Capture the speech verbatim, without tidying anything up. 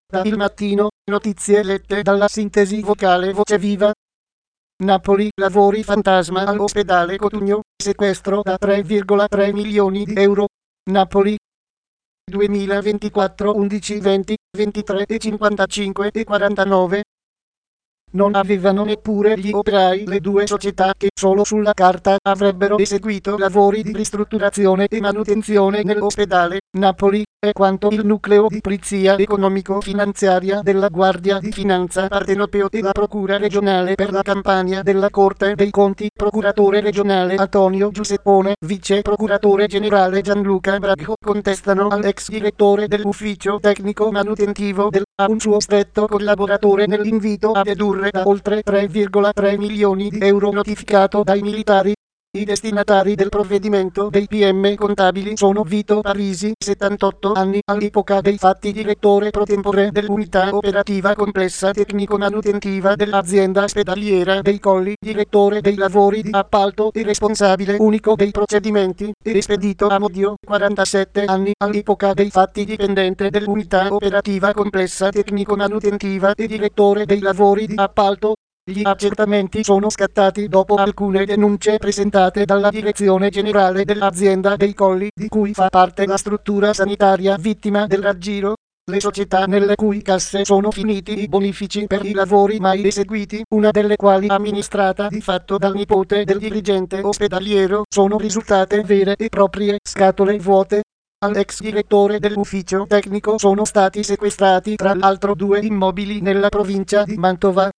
Da Il Mattino, notizie lette dalla sintesi vocale Voce Viva. Napoli, lavori fantasma all'ospedale Cotugno, sequestro da tre virgola tre milioni di euro. Napoli, duemilaventiquattro undici venti ventitré e cinquantacinque e quarantanove. Non avevano neppure gli operai le due società che solo sulla carta avrebbero eseguito lavori di ristrutturazione e manutenzione nell'ospedale. Napoli è quanto il nucleo di polizia economico-finanziaria della Guardia di Finanza Partenopeo e la Procura regionale per la Campania della Corte dei Conti, procuratore regionale Antonio Giuseppone, vice procuratore generale Gianluca Bracco contestano all'ex direttore dell'ufficio tecnico manutentivo del A un suo stretto collaboratore nell'invito a dedurre da oltre tre virgola tre milioni di euro notificato dai militari. I destinatari del provvedimento dei P M contabili sono Vito Parisi, settantotto anni, all'epoca dei fatti direttore pro tempore dell'unità operativa complessa tecnico-manutentiva dell'azienda ospedaliera dei Colli, direttore dei lavori di appalto e responsabile unico dei procedimenti, e Espedito Amodio, quarantasette anni, all'epoca dei fatti dipendente dell'unità operativa complessa tecnico-manutentiva e direttore dei lavori di appalto. Gli accertamenti sono scattati dopo alcune denunce presentate dalla direzione generale dell'azienda dei Colli, di cui fa parte la struttura sanitaria vittima del raggiro. Le società nelle cui casse sono finiti i bonifici per i lavori mai eseguiti, una delle quali amministrata di fatto dal nipote del dirigente ospedaliero, sono risultate vere e proprie scatole vuote. All'ex direttore dell'ufficio tecnico sono stati sequestrati tra l'altro due immobili nella provincia di Mantova.